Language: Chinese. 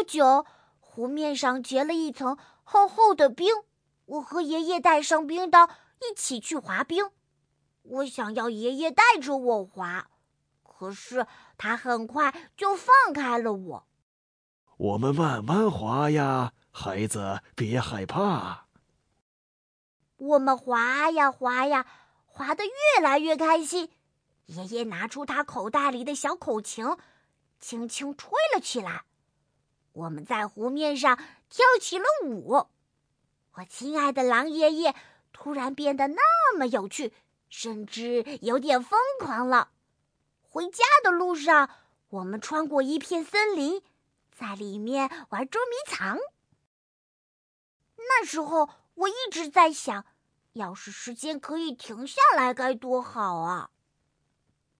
不久，湖面上结了一层厚厚的冰，我和爷爷带上冰刀一起去滑冰。我想要爷爷带着我滑，可是他很快就放开了我。 我们慢慢滑呀，孩子，别害怕。 我们滑呀滑呀，滑得越来越开心。爷爷拿出他口袋里的小口琴，轻轻吹了起来。我们在湖面上跳起了舞。我亲爱的狼爷爷突然变得那么有趣，甚至有点疯狂了。回家的路上，我们穿过一片森林，在里面玩捉迷藏。那时候我一直在想，要是时间可以停下来该多好啊！